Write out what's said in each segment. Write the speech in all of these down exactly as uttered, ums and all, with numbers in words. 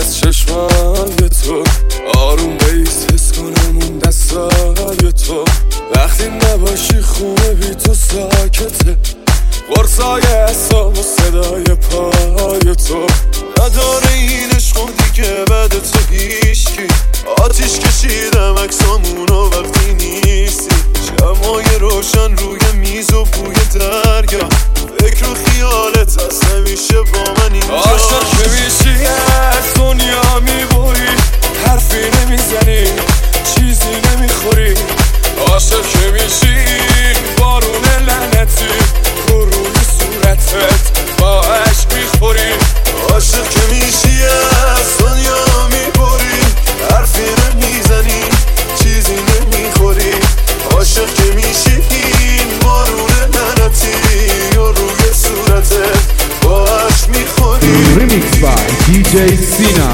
از چشمای تو آروم بیس حس کنم اون دستای تو وقتی نباشی خونه بی تو ساکته قرصای اصاب و صدای پای تو نداره این عشق دیگه بعد تو هیشکی آتیش کشیدم عکسامونو وقتی نیستی شمای روشن روی میز و بوی دریا فکر و خیالت هست همیشه با من اینجا عاشق که میشی از دنیا میبری حرفی نمیزنی چیزی نمیخوری عاشق که میشی بارون لعنتی روی صورتت با عشق میخوری عاشق که میشی از دنیا میبری حرفی نمیزنی چیزی نمیخوری عاشق که میشی این بارون لعنتی روی صورتت با عشق میخوری Remix by دی جی سینا.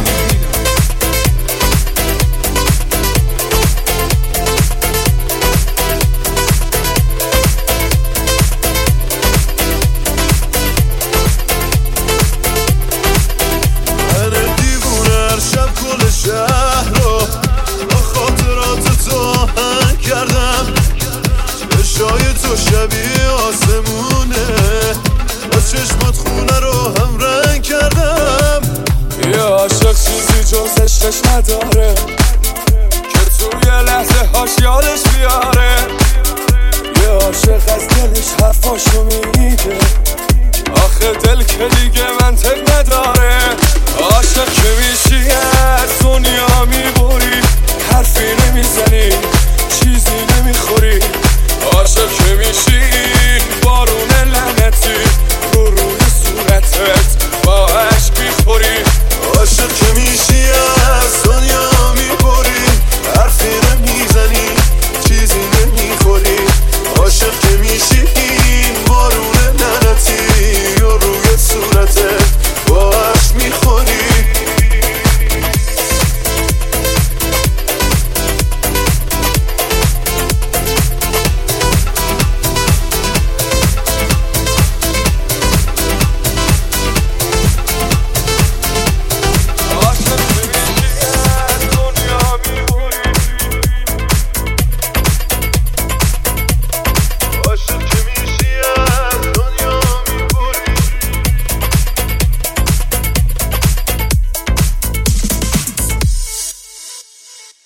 شهر رو با خاطرات تو آهنگ کردم چشای تو شبیه آسمونه با چشمات خونه رو هم رنگ کردم یه عاشق چیزی جز عشقش نداره که توی لحظه هاش یادش بیاره یه عاشق از دلش حرفاشو میگه آخه دل که دیگه منطق نداره عاشق که میشی از دنیا میبری حرفی نمیزنی